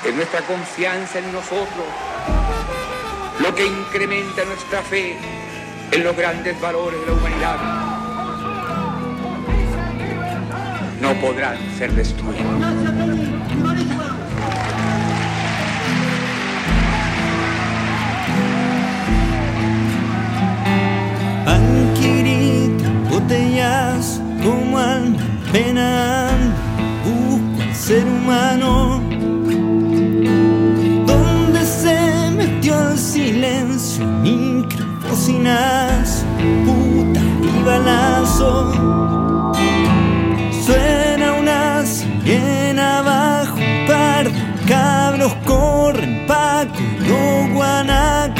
Es nuestra confianza en nosotros lo que incrementa nuestra fe en los grandes valores de la humanidad. No podrán ser destruidos. Panquirita, botellas como alma en pena, busco al ser humano. Donde se metió el silencio, microbocinas, puta y balazo. Suena una sirena abajo, un par de cabros corren pa' con guanaco.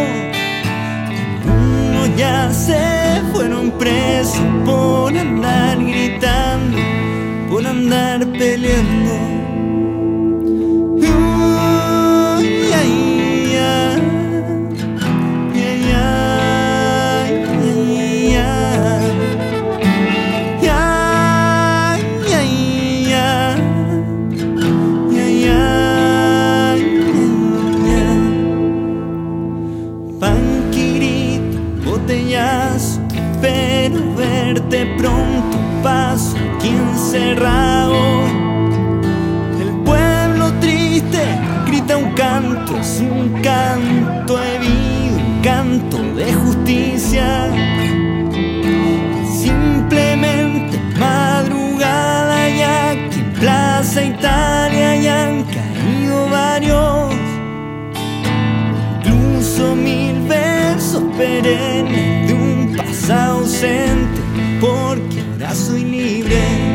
Ya se fueron presos por andar gritando, por andar peleando. Uy, ay, ay, ay, ay, ay, ay, ay, Panquirita, botellas, pero verte pronto paso aquí encerrado. El pueblo triste grita un canto, es un canto de vida, un canto de justicia. Simplemente madrugada ya que en Plaza Italia ya han caído varios, incluso 1000 versos perennes de un pasado ausente, porque ahora soy libre.